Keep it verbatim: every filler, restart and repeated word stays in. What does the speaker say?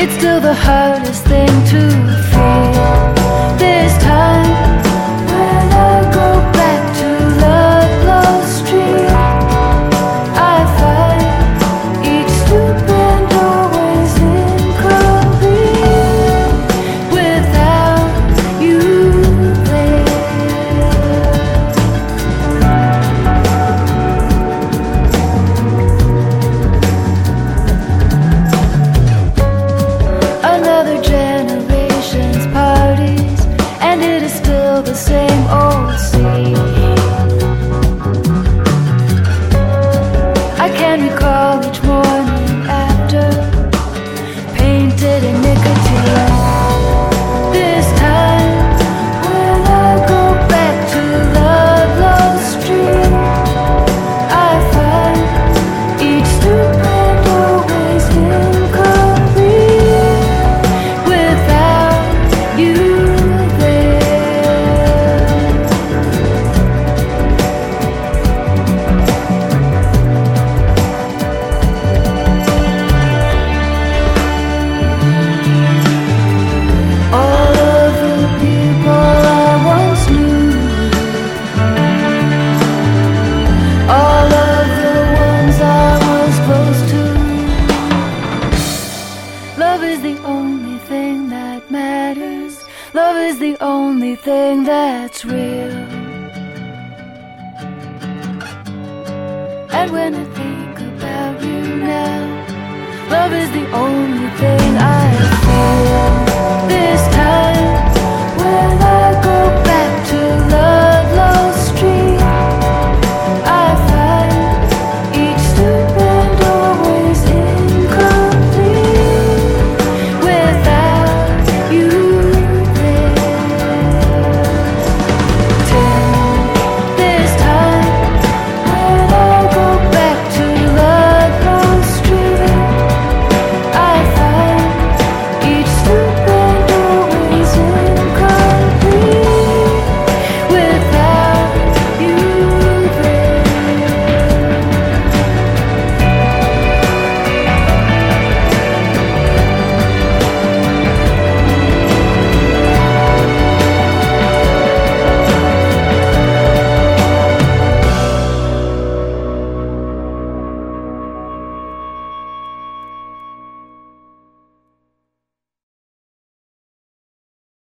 It's still the hardest thing to feel. This time, when I go back to Ludlow Street, I find each stupid doorway's incomplete without you there. Another generation's parties, and it is still the same old scene. I can recall each morning after, painted in nicotine. This time, when I go back to Ludlow Street, I find each stupid doorway's incomplete without you there. All of the people I once knew, all of the ones I was close to. Love is the only thing that matters. Love is the only thing that's real. And when I think about you now, love is the only thing I feel.